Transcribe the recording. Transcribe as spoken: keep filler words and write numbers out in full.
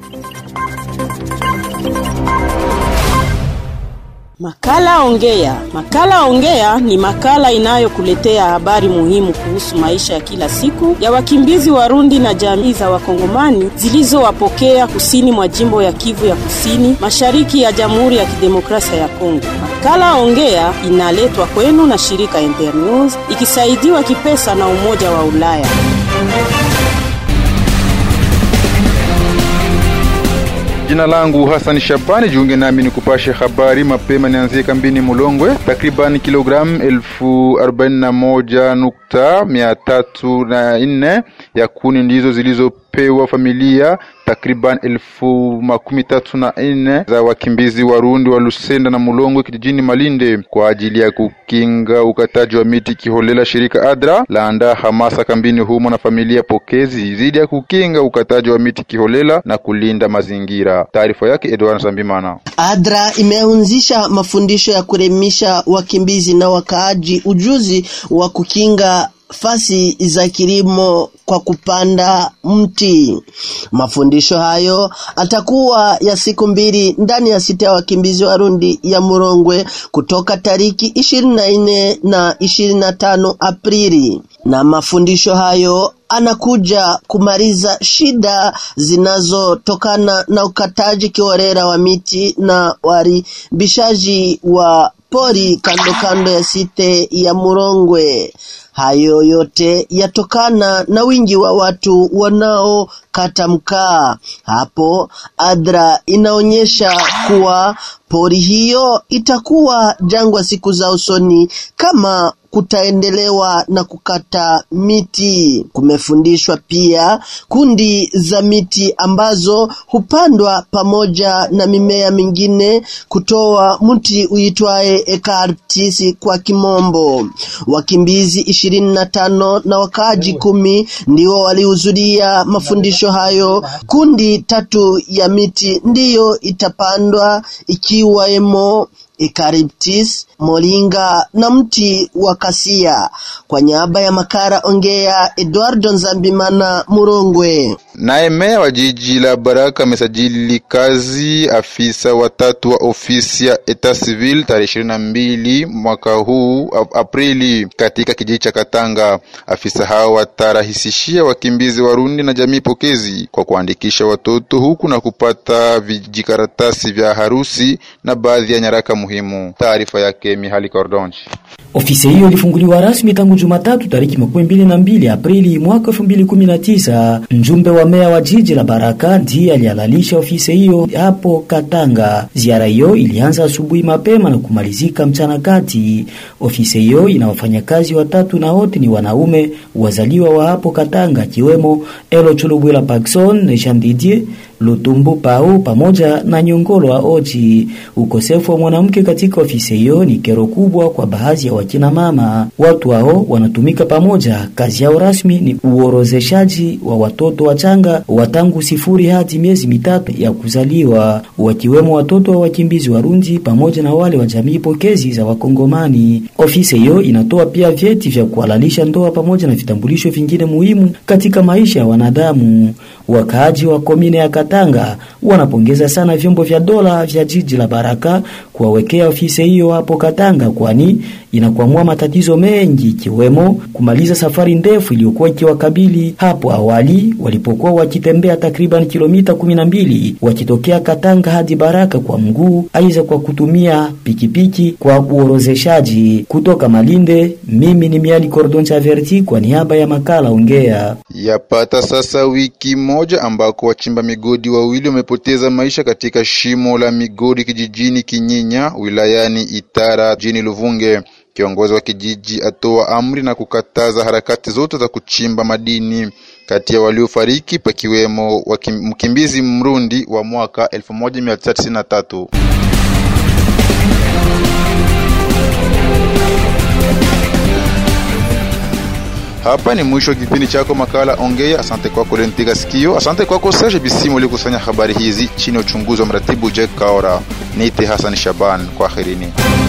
Makala Ongea. Makala Ongea ni makala inayokuletea habari muhimu kuhusu maisha ya kila siku ya wakimbizi Warundi na jamii za Wakongomani zilizowapokea kusini mwa jimbo ya Kivu ya Kusini, mashariki ya Jamhuri ya Kidemokrasia ya Kongo. Makala Ongea inaletwa kwenu na shirika Internews ikisaidiwa kipesa na Umoja wa Ulaya. Jina langu Hassan Shabani, jiunge nami nikupashe habari mapema. Nianzie kambini Mulongwe. Takriban kilogramu elfu arobaini na moja nukta mia tatu na nne ya kuni ndizo zilizopewa familia takriban elfu makumi tatu na nne za wakimbizi Warundi wa Lusenda na Mulongwe kijijini Malinde kwa ajili ya kukinga ukataji wa miti kiholela. Shirika ADRA laandaa hamasa kambini humo na familia pokezi zidi ya kukinga ukataji wa miti kiholela na kulinda mazingira. Taarifa yake Edward Zambimana. ADRA imeanzisha mafundisho ya kuremisha wakimbizi na wakaaji ujuzi wa kukinga fasi za kilimo kwa kupanda mti. Mafundisho hayo atakuwa ya siku mbili ndani ya sita ya wakimbizi Warundi ya Mulongwe kutoka tariki ishirini na nne na ishirini na tano Aprili. Na mafundisho hayo anakuja kumaliza shida zinazotokana na ukataji kiholela wa miti na waribishaji wa pori kando kando ya site ya Mulongwe. Hayo yote yatokana na wingi wa watu wanao kata mkaa. Hapo ADRA inaonyesha kuwa pori hiyo itakuwa jangwa siku za usoni kama kutaendelewa na kukata miti. Kumefundishwa pia kundi za miti ambazo hupandwa pamoja na mimea mingine kutoa mti uitwae eucalyptus kwa kimombo. Wakimbizi ishirini na tano na wakaaji kumi ndio walihudhuria mafundisho hayo. Kundi tatu ya miti ndiyo itapandwa ikiwemo eucalyptus, moringa na mti wa kasia. Kwa niaba ya Makala Ongea, Eduardo Nzambimana, Mulongwe. Naye meya wa jiji la Baraka amesajili kazi afisa watatu wa ofisi ya Etat Civil tarehe ishirini na mbili mwaka huu Aprili katika kijiji cha Katanga. Afisa hao watarahisishia wakimbizi Warundi na jamii pokezi kwa kuandikisha watoto huku na kupata vijikaratasi vya harusi na baadhi ya nyaraka muhimu. Taarifa yake Mihali Cordonchi. Ofisi hiyo ilifunguliwa rasmi tangu Jumatatu tariki makumi mbili na mbili Aprili mwaka elfu mbili kumi na tisa. Mjumbe wa meya wa jiji la Baraka ndiye alihalalisha ofisi hiyo hapo Katanga. Ziara hiyo ilianza asubuhi mapema na kumalizika mchana kati. Ofisi hiyo ina wafanyakazi watatu na wote ni wanaume wazaliwa wa hapo Katanga, kiwemo Elo Chulubwela Paxson na Jean Didier Lutumbu Pau pamoja na Nyongolo wa Oji. Ukosefu wa mwanamke katika ofisi hiyo ni kero kubwa kwa baadhi ya wakina mama. Watu hao wanatumika pamoja. Kazi yao rasmi ni uorozeshaji wa watoto wachanga wa tangu sifuri hadi miezi mitatu ya kuzaliwa, wakiwemo watoto wa wakimbizi Warundi pamoja na wale wa jamii pokezi za Wakongomani. Ofisi hiyo inatoa pia vyeti vya kuhalalisha ndoa pamoja na vitambulisho vingine muhimu katika maisha ya wanadamu. Wakaaji wa komine ya Katanga wanapongeza sana vyombo vya dola vya jiji la Baraka kuwawekea ofisi hiyo hapo Katanga, kwani inakwamua matatizo mengi kiwemo kumaliza safari ndefu iliyokuwa ikiwakabili hapo awali walipokuwa wakitembea takriban kilomita kumi na mbili wakitokea Katanga hadi Baraka kwa mguu, aidha kwa kutumia pikipiki kwa uorozeshaji. Kutoka Malinde, mimi ni Miali Cordon Chaverti kwa niaba ya Makala Ongea. Yapata sasa wiki moja ambako wachimba migodi wawili wamepoteza maisha katika shimo la migodi kijijini Kinyinya wilayani Itara jini Luvunge. Kiongozi wa kijiji atoa amri na kukataza harakati zote za kuchimba madini. Kati ya waliofariki pakiwemo mkimbizi Mrundi wa mwaka elfu moja mia tisa tisini na tatu. Hapa ni mwisho wa kipindi chako Makala Ongea. Asante kwako Lentiga Sikio. Asante kwako Serge Bisimo aliyekusanya habari hizi chini ya uchunguzi wa mratibu Jack Kaora. Niite Hassan Shaban. Kwaherini.